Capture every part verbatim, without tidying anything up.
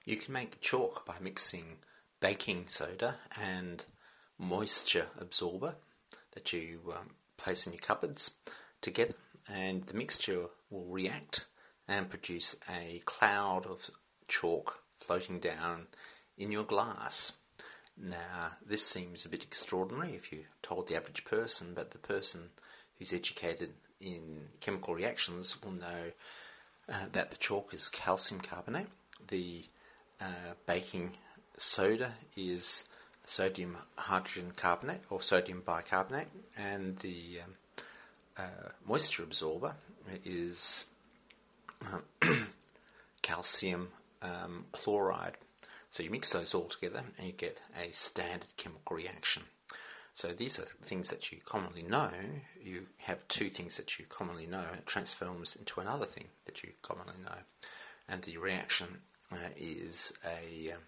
You can make chalk by mixing baking soda and moisture absorber that you um, place in your cupboards together, and the mixture will react and produce a cloud of chalk floating down in your glass. Now, this seems a bit extraordinary if you told the average person, but the person who's educated in chemical reactions will know uh, that the chalk is calcium carbonate. The uh, baking soda is sodium hydrogen carbonate or sodium bicarbonate, and the um, uh, moisture absorber is uh, calcium um, chloride. So you mix those all together and you get a standard chemical reaction. So these are things that you commonly know. You have two things that you commonly know, and it transforms into another thing that you commonly know. And the reaction uh, is a, um,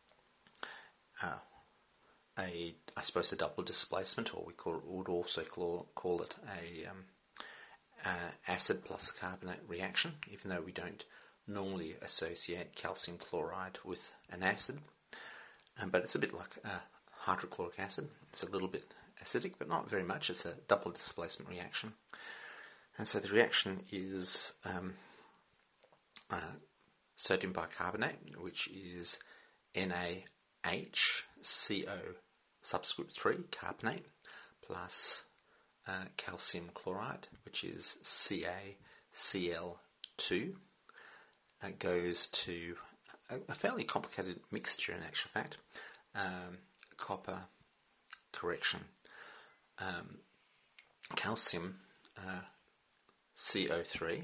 uh, a, I suppose, a double displacement, or we call, would also call, call it a um, uh, acid plus carbonate reaction, even though we don't normally associate calcium chloride with an acid. Um, but it's a bit like uh, hydrochloric acid. It's a little bit acidic, but not very much. It's a double displacement reaction. And so the reaction is um, uh, sodium bicarbonate, which is N A H C O subscript three carbonate, plus uh, calcium chloride, which is C A C L two. It goes to a, a fairly complicated mixture in actual fact. Um, copper correction. Um, calcium uh, C O three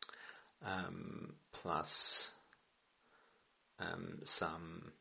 um, plus um, some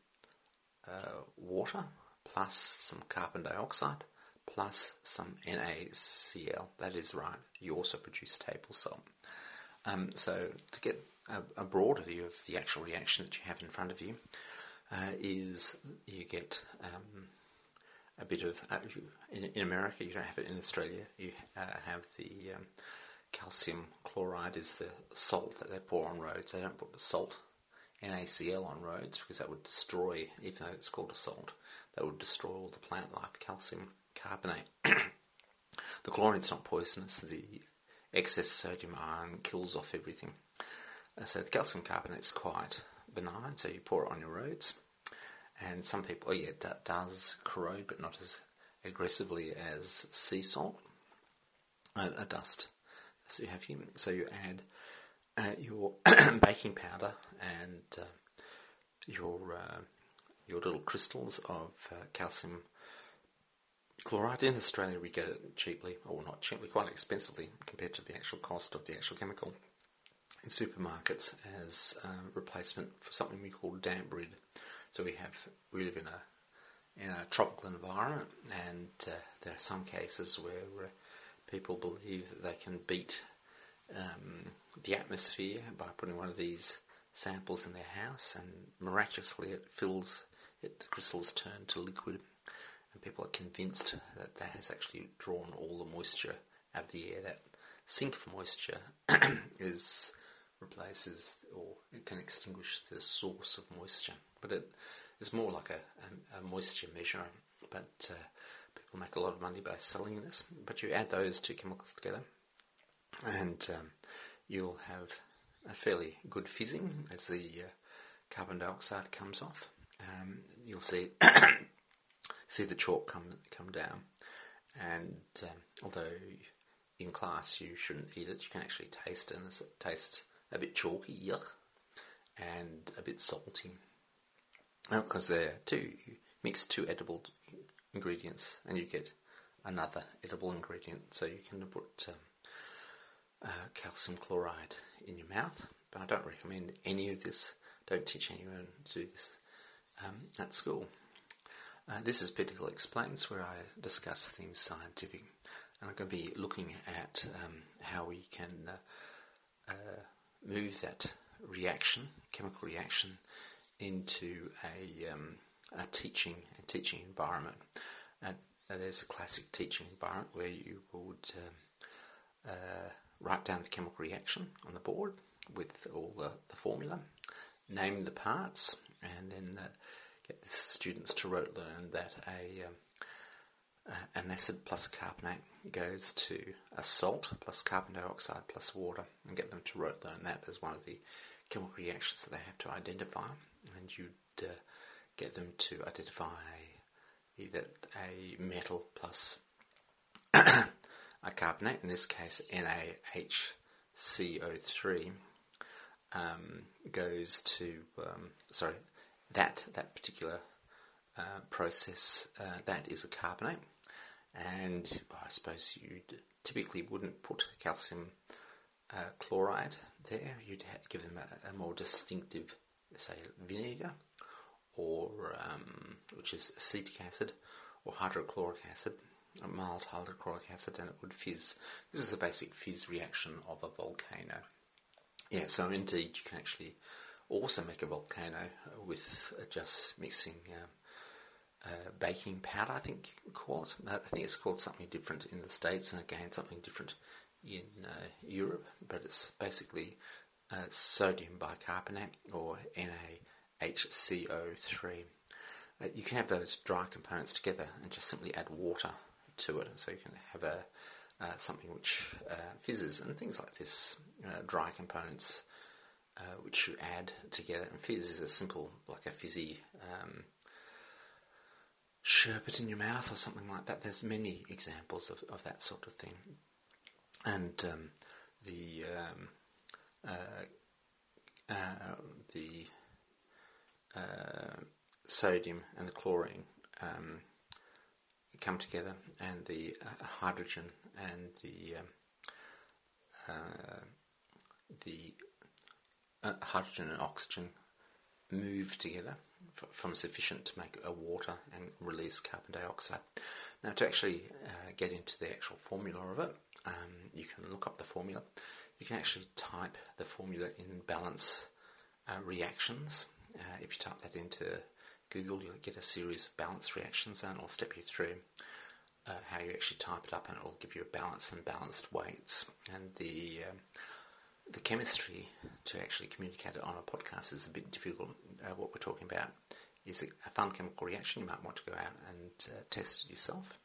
uh, water plus some carbon dioxide plus some NaCl. That is right. You also produce table salt. Um, so to get a, a broader view of the actual reaction that you have in front of you, uh, is you get um, a bit of, uh, in, in America, you don't have it in Australia, you uh, have the um, calcium chloride is the salt that they pour on roads. They don't put the salt, NaCl, on roads because that would destroy, even though it's called a salt, that would destroy all the plant life. Calcium carbonate. The chlorine's not poisonous, the excess sodium ion kills off everything. Uh, so the calcium carbonate's quite benign, so you pour it on your roads. And some people, oh yeah, it d- does corrode, but not as aggressively as sea salt, uh, a dust. So you have here. So you add uh, your baking powder and uh, your uh, your little crystals of uh, calcium chloride. In Australia, we get it cheaply, or not cheaply, quite expensively compared to the actual cost of the actual chemical in supermarkets as a replacement for something we call damp rid. So we have we live in a in a tropical environment, and uh, there are some cases where uh, people believe that they can beat um, the atmosphere by putting one of these samples in their house, and miraculously it fills it. The crystals turn to liquid, and people are convinced that that has actually drawn all the moisture out of the air. That sink of moisture is replaces, or it can extinguish the source of moisture, but it is more like a, a, a moisture measure. But uh, people make a lot of money by selling this. But you add those two chemicals together, and um, you'll have a fairly good fizzing as the uh, carbon dioxide comes off. Um, you'll see see the chalk come come down, and um, although in class you shouldn't eat it, you can actually taste it, and it tastes a bit chalky, yuck, and a bit salty. Because they're two, you mix two edible ingredients and you get another edible ingredient. So you can put um, uh, calcium chloride in your mouth, but I don't recommend any of this. Don't teach anyone to do this um, at school. Uh, this is Pedicle Explains, where I discuss things scientific, and I'm going to be looking at um, how we can uh, uh, move that reaction, chemical reaction, into a, um, a teaching a teaching environment. Uh, there's a classic teaching environment where you would um, uh, write down the chemical reaction on the board with all the, the formula, name the parts, and then uh, get the students to rote learn that a um, uh, an acid plus a carbonate goes to a salt plus carbon dioxide plus water, and get them to rote learn that as one of the chemical reactions that they have to identify. And you'd uh, get them to identify either a metal plus a carbonate, in this case N A H C O three, um, goes to, um, sorry, that that particular uh, process, uh, that is a carbonate, and well, I suppose you typically wouldn't put calcium uh, chloride there. You'd have, give them a, a more distinctive, say, vinegar, or um, which is acetic acid, or hydrochloric acid, a mild hydrochloric acid, and it would fizz. This is the basic fizz reaction of a volcano. Yeah, so indeed you can actually also make a volcano with just mixing uh, uh, baking powder, I think you can call it. I think it's called something different in the States, and again something different in uh, Europe, but it's basically uh, sodium bicarbonate, or N A H C O three. Uh, you can have those dry components together and just simply add water to it, so you can have a uh, something which uh, fizzes, and things like this, uh, dry components uh, which you add together. And fizz is a simple, like a fizzy um, sherbet in your mouth or something like that. There's many examples of, of that sort of thing. And um, the um, uh, uh, the uh, sodium and the chlorine um, come together, and the uh, hydrogen and the um, uh, the uh, hydrogen and oxygen move together f- from sufficient to make a water and release carbon dioxide. Now, to actually uh, get into the actual formula of it, um, you can look up the formula. You can actually type the formula in balance uh, reactions. Uh, if you type that into Google, you'll get a series of balance reactions, and it'll step you through uh, how you actually type it up, and it'll give you a balance and balanced weights. And the um, the chemistry to actually communicate it on a podcast is a bit difficult. Uh, what we're talking about is a, a fun chemical reaction. You might want to go out and uh, test it yourself.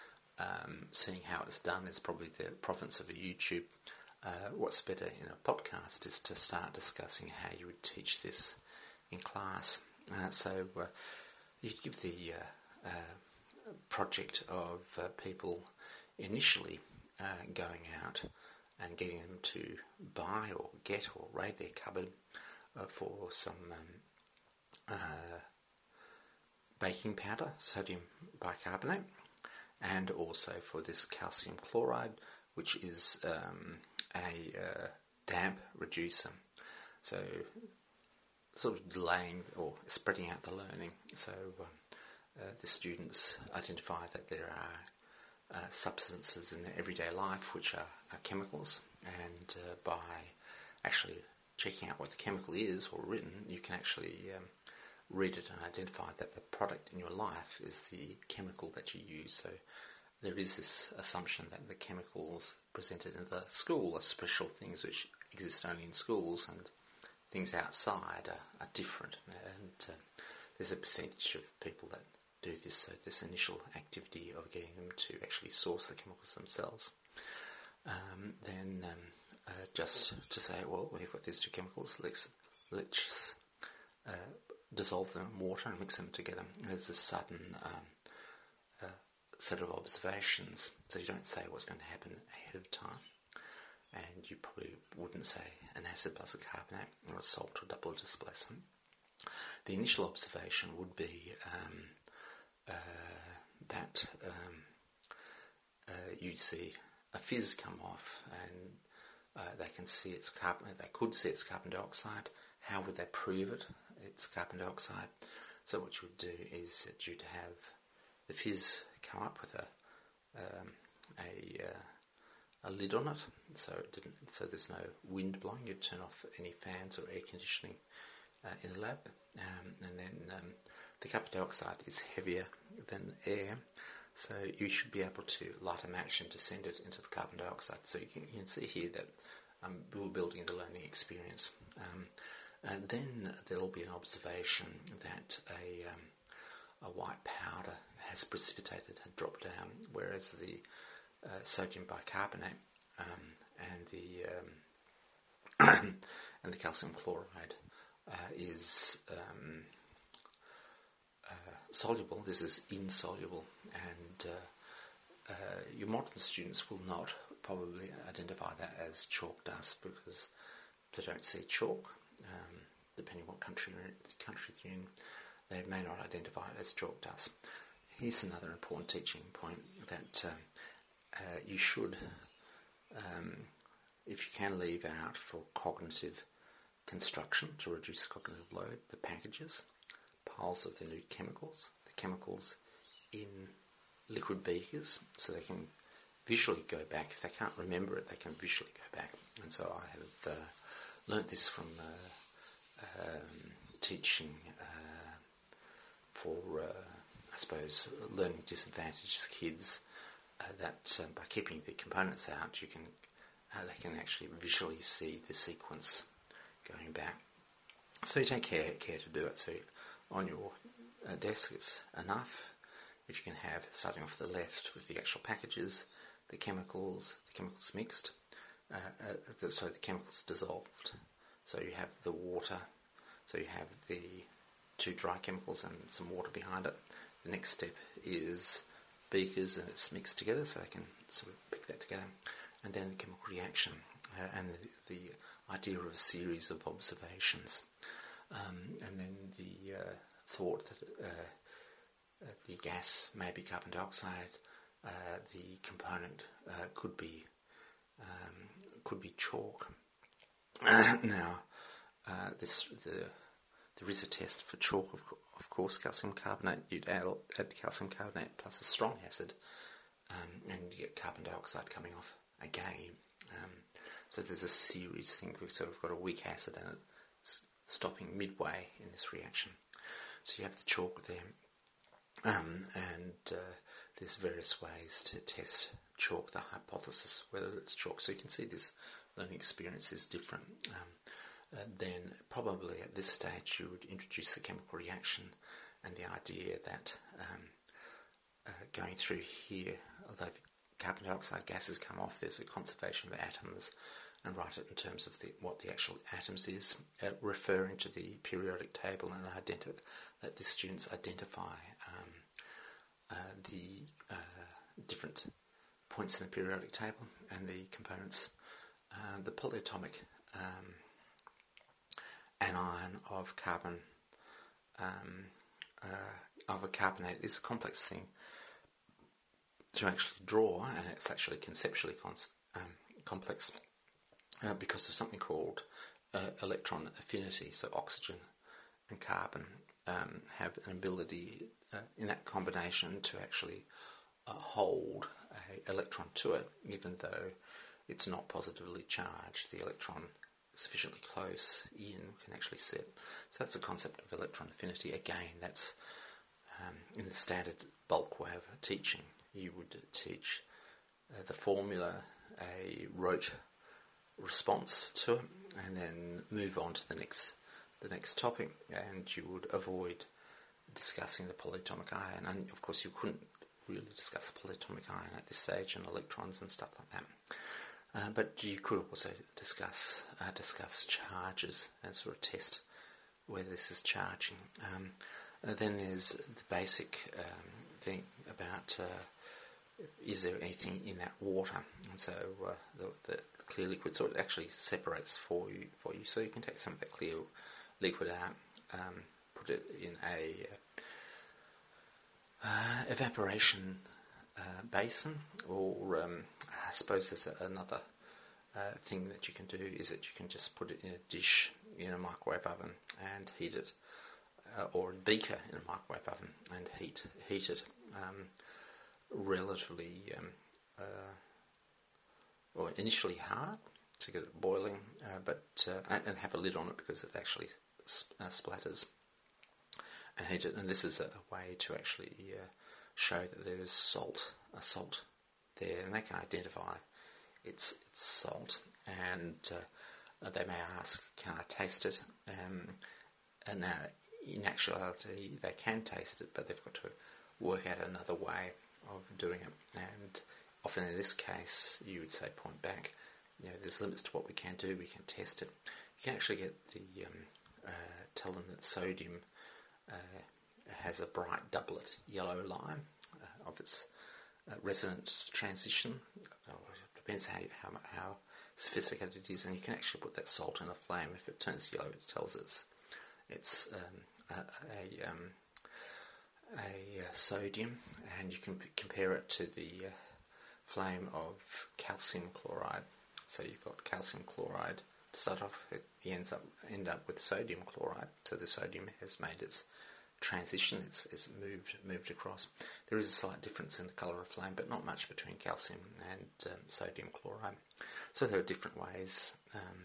Um, seeing how it's done is probably the province of a YouTube. Uh, what's better in a podcast is to start discussing how you would teach this in class. Uh, so uh, you give the uh, uh, project of uh, people initially uh, going out and getting them to buy or get or raid their cupboard uh, for some um, uh, baking powder, sodium bicarbonate, and also for this calcium chloride, which is um, a uh, damp reducer. So sort of delaying or spreading out the learning. So um, uh, the students identify that there are uh, substances in their everyday life which are, are chemicals, and uh, by actually checking out what the chemical is or written, you can actually um, read it and identify that the product in your life is the chemical that you use. So there is this assumption that the chemicals presented in the school are special things which exist only in schools, and things outside are, are different. And uh, there's a percentage of people that do this, so this initial activity of getting them to actually source the chemicals themselves. Um, then um, uh, just to say, well, we've got these two chemicals, let's, let's uh, dissolve them in water and mix them together. There's a sudden um, uh, set of observations, so you don't say what's going to happen ahead of time. And you probably wouldn't say an acid plus a carbonate or a salt or double displacement. The initial observation would be um, uh, that um, uh, you'd see a fizz come off, and uh, they can see its carbon. They could see its carbon dioxide. How would they prove it? It's carbon dioxide. So what you would do is that you'd have the fizz come up with a um, a uh, a lid on it, so it didn't. So there's no wind blowing. You'd turn off any fans or air conditioning uh, in the lab, um, and then um, the carbon dioxide is heavier than air, so you should be able to light a match and to send it into the carbon dioxide. So you can, you can see here that um, we're building the learning experience. Um, And then there will be an observation that a, um, a white powder has precipitated, had dropped down, whereas the uh, sodium bicarbonate um, and the um, and the calcium chloride uh, is um, uh, soluble. This is insoluble, and uh, uh, your modern students will not probably identify that as chalk dust because they don't see chalk. Um, depending what country you're in, country you're in, they may not identify it as chalk dust. Here's another important teaching point that um, uh, you should, um, if you can, leave out for cognitive construction to reduce cognitive load, the packages, piles of the new chemicals, the chemicals in liquid beakers, so they can visually go back. If they can't remember it, they can visually go back. And so I have uh, learnt this from uh, um, teaching uh, for, uh, I suppose, learning disadvantaged kids, uh, that um, by keeping the components out, you can uh, they can actually visually see the sequence going back. So you take care care to do it. So on your uh, desk, it's enough if you can have, starting off the left with the actual packages, the chemicals, the chemicals mixed, uh, uh, the, so the chemicals dissolved. So you have the water, so you have the two dry chemicals and some water behind it. The next step is beakers, and it's mixed together, so they can sort of pick that together. And then the chemical reaction, uh, and the, the idea of a series of observations. Um, and then the uh, thought that uh, uh, the gas may be carbon dioxide, uh, the component uh, could be um, could be chalk. Now, uh, this the there is a test for chalk, of, of course, calcium carbonate. You'd add, add calcium carbonate plus a strong acid, um, and you get carbon dioxide coming off again. Um, so there's a series thing. So we've got a weak acid and it's stopping midway in this reaction. So you have the chalk there, um, and uh, there's various ways to test chalk, the hypothesis, whether it's chalk. So you can see this learning experience is different. Um, uh, then probably at this stage you would introduce the chemical reaction and the idea that um, uh, going through here, although the carbon dioxide gases come off, there's a conservation of atoms, and write it in terms of the, what the actual atoms is, uh, referring to the periodic table, and identify that the students identify um, uh, the uh, different points in the periodic table and the components. Uh, the polyatomic um, anion of carbon um, uh, of a carbonate is a complex thing to actually draw, and it's actually conceptually cons- um, complex uh, because of something called uh, electron affinity. So oxygen and carbon um, have an ability uh, in that combination to actually uh, hold an electron to it, even though it's not positively charged. The electron sufficiently close in can actually sit. So that's the concept of electron affinity. Again, that's um, in the standard bulk way of teaching. You would teach uh, the formula, a rote response to it, and then move on to the next the next topic, and you would avoid discussing the polyatomic ion. And of course you couldn't really discuss the polyatomic ion at this stage, and electrons and stuff like that. Uh, but you could also discuss uh, discuss charges and sort of test whether this is charging. Um, uh, then there's the basic um, thing about uh, is there anything in that water, and so uh, the, the clear liquid sort of actually separates for you for you. So you can take some of that clear liquid out, um, put it in a uh, evaporation Uh, basin, or um, I suppose there's a, another uh, thing that you can do is that you can just put it in a dish in a microwave oven and heat it, uh, or a beaker in a microwave oven and heat heat it um, relatively, um, uh, or initially hard to get it boiling, uh, but uh, and have a lid on it because it actually sp- uh, splatters, and heat it. And this is a, a way to actually uh, show that there is salt, a salt there, and they can identify its its salt. And uh, Uh, they may ask, can I taste it? Um, and now, in actuality, they can taste it, but they've got to work out another way of doing it. And often in this case, you would say point back, you know, there's limits to what we can do, we can test it. You can actually get the, um, uh, tell them that sodium uh, has a bright doublet yellow line uh, of its uh, resonance transition. Uh, it depends how, how, how sophisticated it is, and you can actually put that salt in a flame. If it turns yellow, it tells us it's um, a, a, um, a uh, sodium, and you can p- compare it to the uh, flame of calcium chloride. So you've got calcium chloride to start off, it ends up end up with sodium chloride. So the sodium has made its transition, it's, it's moved moved across. There is a slight difference in the colour of flame, but not much between calcium and um, sodium chloride. So there are different ways um,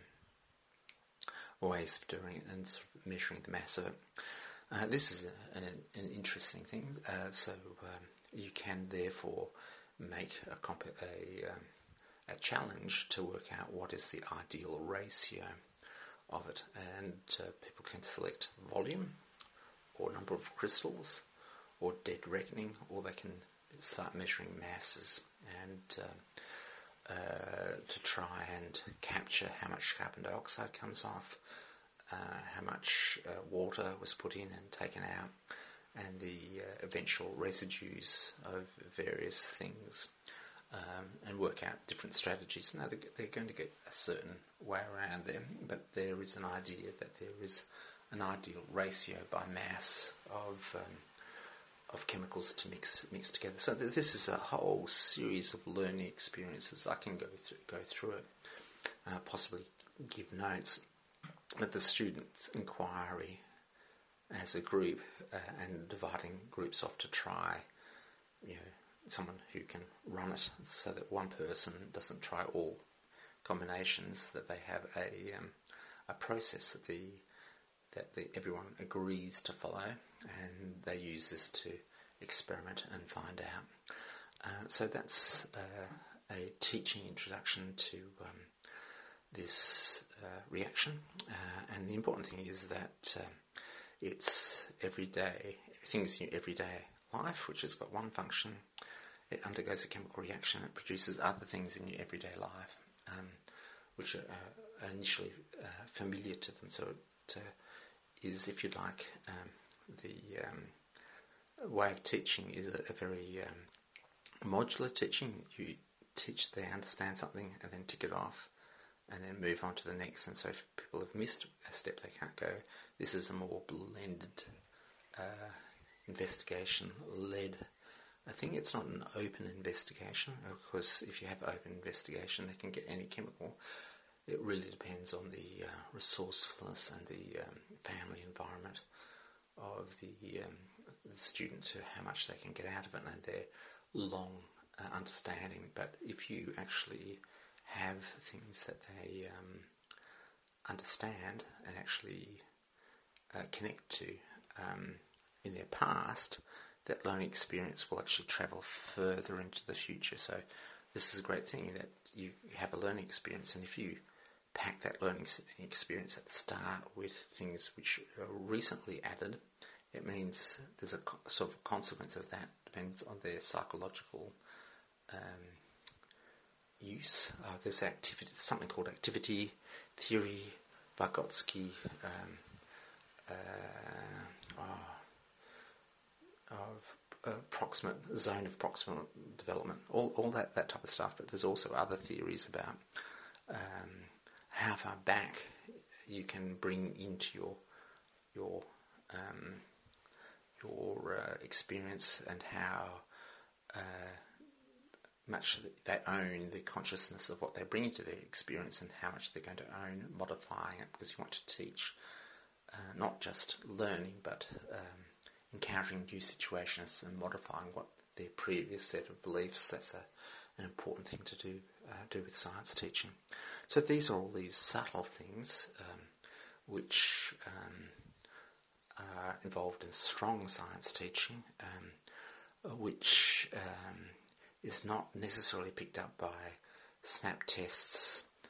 ways of doing it and sort of measuring the mass of it. Uh, this is a, an, an interesting thing. Uh, so um, you can therefore make a, comp- a, um, a challenge to work out what is the ideal ratio of it, and uh, people can select volume or number of crystals or dead reckoning, or they can start measuring masses and uh, uh, to try and capture how much carbon dioxide comes off, uh, how much uh, water was put in and taken out, and the uh, eventual residues of various things, um, and work out different strategies. Now, they're going to get a certain way around them, but there is an idea that there is an ideal ratio by mass of um, of chemicals to mix mix together. So th- this is a whole series of learning experiences. I can go through go through it, uh, possibly give notes, but the students' inquiry as a group uh, and dividing groups off to try, you know, someone who can run it, so that one person doesn't try all combinations, that they have a um, a process that the that the, everyone agrees to follow, and they use this to experiment and find out. Uh, so that's uh, a teaching introduction to um, this uh, reaction, uh, and the important thing is that um, it's everyday things in your everyday life, which has got one function. It undergoes a chemical reaction, it produces other things in your everyday life, um, which are uh, initially uh, familiar to them. So it uh, is, if you like, um, the um, way of teaching is a, a very um, modular teaching. You teach, they understand something, and then tick it off, and then move on to the next. And so if people have missed a step, they can't go. This is a more blended uh, investigation-led I think. It's not an open investigation, of course. If you have open investigation, they can get any chemical. It really depends on the uh, resourcefulness and the um, family environment of the, um, the student, to how much they can get out of it and their long uh, understanding. But if you actually have things that they um, understand and actually uh, connect to um, in their past, that learning experience will actually travel further into the future. So this is a great thing, that you have a learning experience, and if you pack that learning experience at the start with things which are recently added, it means there's a sort of consequence of that. Depends on their psychological um, use. Uh, there's activity, something called activity theory, Vygotsky, um, uh, oh, of uh, proximate zone of proximal development, all all that, that type of stuff. But there's also other theories about um, how far back you can bring into your your um, your uh, experience, and how uh, much they own the consciousness of what they bring into their experience, and how much they're going to own modifying it, because you want to teach uh, not just learning, but um, encountering new situations and modifying what their previous set of beliefs. That's a, an important thing to do uh, do with science teaching. So these are all these subtle things um, which um, are involved in strong science teaching, um, which um, is not necessarily picked up by snap tests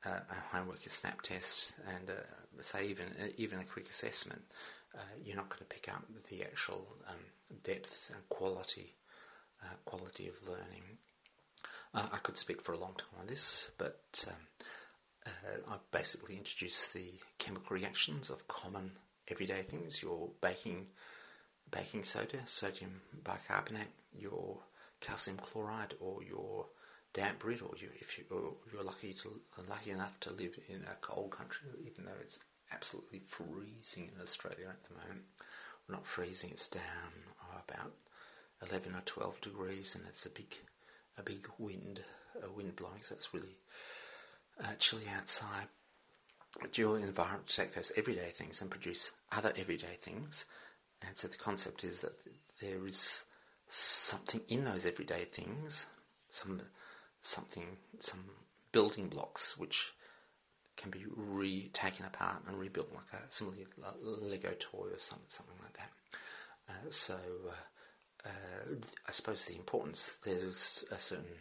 uh, a homework, a snap test, and uh, say even even a quick assessment, uh, you're not going to pick up the actual um, depth and quality uh, quality of learning. Uh, I could speak for a long time on this, but um, uh, I've basically introduced the chemical reactions of common everyday things. Your baking baking soda, sodium bicarbonate, your calcium chloride, or your damp bread, or you, if you, or you're lucky to lucky enough to live in a cold country, even though it's absolutely freezing in Australia at the moment. Well, not freezing, it's down oh, about eleven or twelve degrees, and it's a big, a big wind, a wind blowing, so it's really uh, chilly outside. But your environment take those everyday things and produce other everyday things, and so the concept is that there is something in those everyday things, some something, some building blocks which can be re taken apart and rebuilt, like a similarly Lego toy or something, something like that. Uh, so, uh, uh, I suppose the importance, there's a certain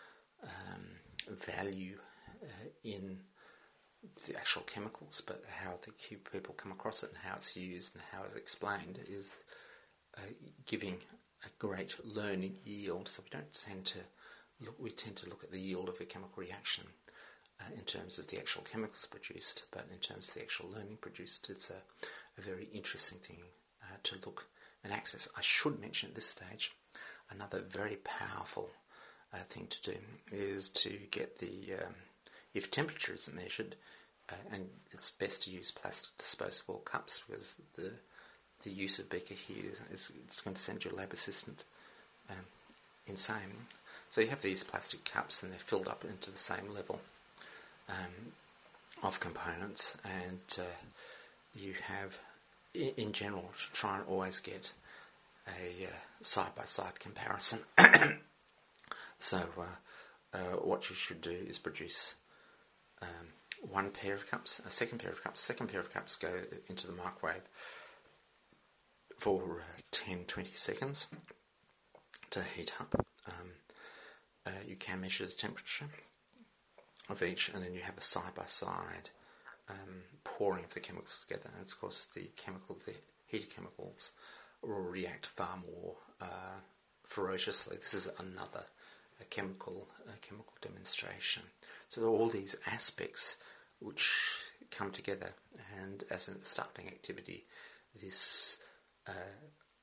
um, value uh, in the actual chemicals, but how the people come across it and how it's used and how it's explained is uh, giving a great learning yield. So we don't tend to look, we tend to look at the yield of a chemical reaction uh, in terms of the actual chemicals produced, but in terms of the actual learning produced, it's a, a very interesting thing uh, to look and access. I should mention at this stage, another very powerful uh, thing to do is to get the, um, if temperature is measured, uh, and it's best to use plastic disposable cups, because the the use of beaker here is it's going to send your lab assistant um, insane. So you have these plastic cups and they're filled up into the same level um, of components, and uh, you have, in, in general, to try and always get a uh, side-by-side comparison. So uh, uh, what you should do is produce um, one pair of cups, a second pair of cups, second pair of cups go into the microwave for uh, ten to twenty seconds to heat up. Um, uh, you can measure the temperature of each, and then you have a side-by-side um, pouring of the chemicals together. And of course, the chemical, the heated chemicals, will react far more uh, ferociously. This is another a chemical a chemical demonstration. So there are all these aspects which come together, and as a starting activity, this uh,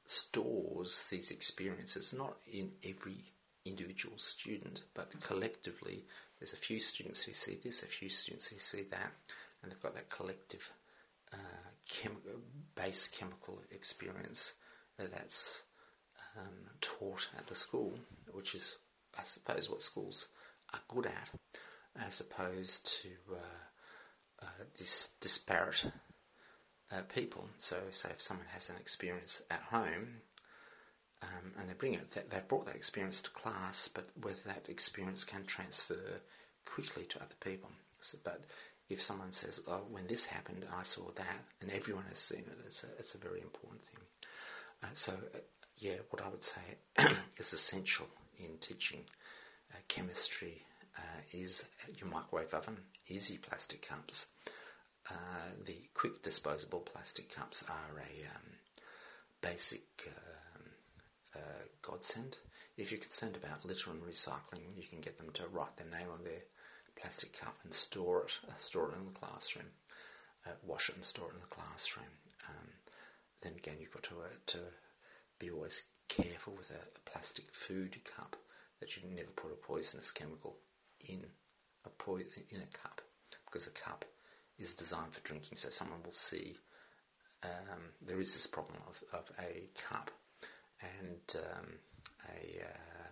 stores these experiences not in every individual student, but collectively. There's a few students who see this, a few students who see that, and they've got that collective uh, chem- base chemical experience that's um, taught at the school, which is, I suppose, what schools are good at, as opposed to uh, uh, this disparate uh, people. So, say if someone has an experience at home, um, and they bring it, they've brought that experience to class, but whether that experience can transfer quickly to other people. So, but if someone says, "Oh, when this happened, I saw that," and everyone has seen it, it's a, it's a very important thing. Uh, so, uh, yeah, what I would say is essential in teaching uh, chemistry uh, is your microwave oven, easy plastic cups. Uh, the quick disposable plastic cups are a um, basic um, uh, godsend. If you're concerned about litter and recycling, you can get them to write their name on their plastic cup and store it, uh, store it in the classroom, uh, wash it and store it in the classroom. Um, then again, you've got to uh, to be always careful with a, a plastic food cup, that you never put a poisonous chemical in a po- in a cup, because a cup is designed for drinking. So someone will see um, there is this problem of, of a cup and um, a uh,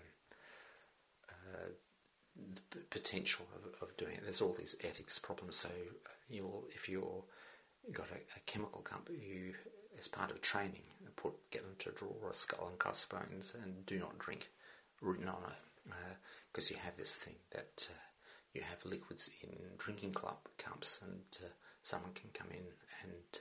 uh, the p- potential of, of doing it. There's all these ethics problems. So you'll if you're you've got a, a chemical cup, you as part of training put get them to draw a skull and crossbones and do not drink written on it, because uh, you have this thing that uh, you have liquids in drinking club cups, and uh, someone can come in and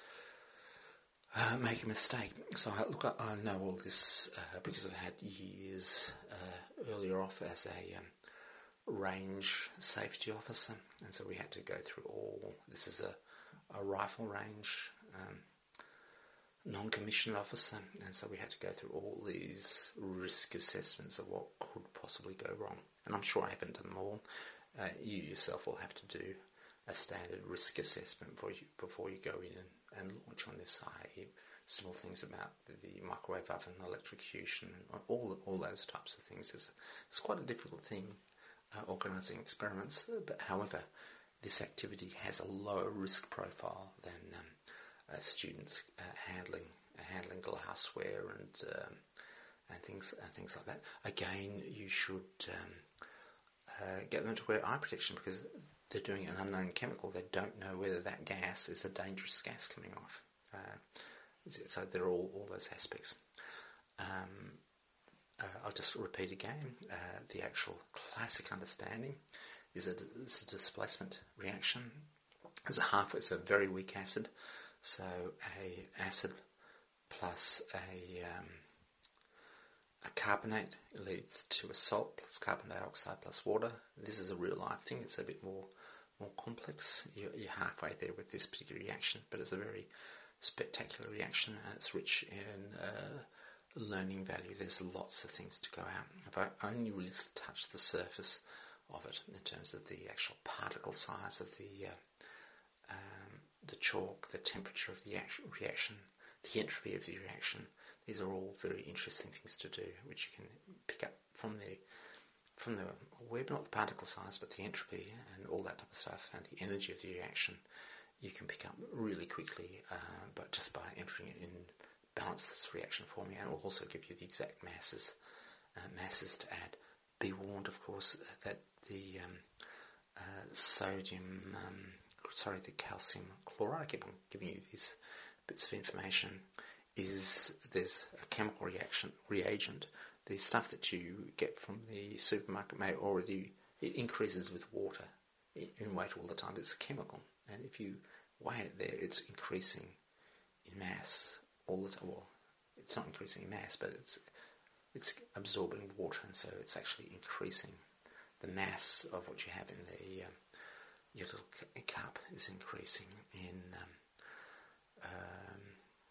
uh, uh, make a mistake. So I, look, I, I know all this uh, because I've had years uh, earlier off as a um, range safety officer, and so we had to go through all. This is a, a rifle range um, non-commissioned officer, and so we had to go through all these risk assessments of what could possibly go wrong. And I'm sure I haven't done them all. Uh, you yourself will have to do a standard risk assessment before you, before you go in and, and launch on this, that is small things about the, the microwave oven, electrocution, all all those types of things. It's, it's quite a difficult thing, uh, organising experiments, but however, this activity has a lower risk profile than um, uh, students uh, handling uh, handling glassware and um, and things and things like that. Again, you should um, uh, get them to wear eye protection because they're doing an unknown chemical. They don't know whether that gas is a dangerous gas coming off. Uh, so there are all, all those aspects. Um, uh, I'll just repeat again, uh, the actual classic understanding is a, is a displacement reaction. It's a half, it's a very weak acid, so a acid plus a, um, a carbonate leads to a salt plus carbon dioxide plus water. This is a real life thing, it's a bit more more complex. You're, you're halfway there with this particular reaction, but it's a very spectacular reaction and it's rich in uh, learning value. There's lots of things to go out. If I only really touch the surface of it in terms of the actual particle size of the uh, um, the chalk, the temperature of the reaction, the entropy of the reaction, these are all very interesting things to do, which you can pick up from the from the web, not the particle size, but the entropy and all that type of stuff, and the energy of the reaction. You can pick up really quickly, uh, but just by entering it in, balance this reaction for me, and it will also give you the exact masses, uh, masses to add. Be warned, of course, that the um, uh, sodium, um, sorry, the calcium chloride. I keep on giving you these bits of information. Is there's a chemical reaction reagent. The stuff that you get from the supermarket may already, it increases with water in weight all the time. It's a chemical, and if you weigh it there, it's increasing in mass all the time. Well, it's not increasing in mass, but it's it's absorbing water, and so it's actually increasing the mass of what you have in the um, your little cup is increasing in um, um,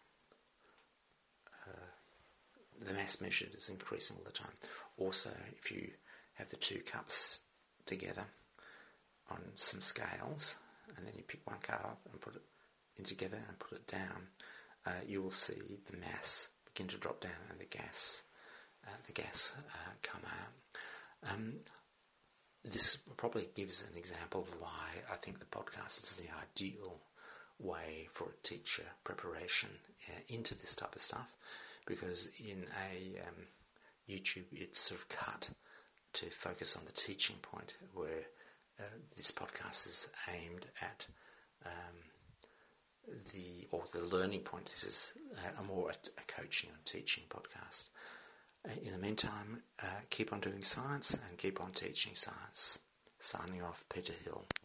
uh, the mass measured is increasing all the time. Also, if you have the two cups together on some scales, and then you pick one cup up and put it in together and put it down, uh, you will see the mass begin to drop down and the gas, uh, the gas uh, come out. Um, this probably gives an example of why I think the podcast is the ideal way for a teacher preparation uh, into this type of stuff, because in a um, YouTube it's sort of cut to focus on the teaching point, where uh, this podcast is aimed at um, the or the learning point. This is a, a more a, a coaching and teaching podcast. Uh, in the meantime, uh, keep on doing science and keep on teaching science. Signing off, Peter Hill.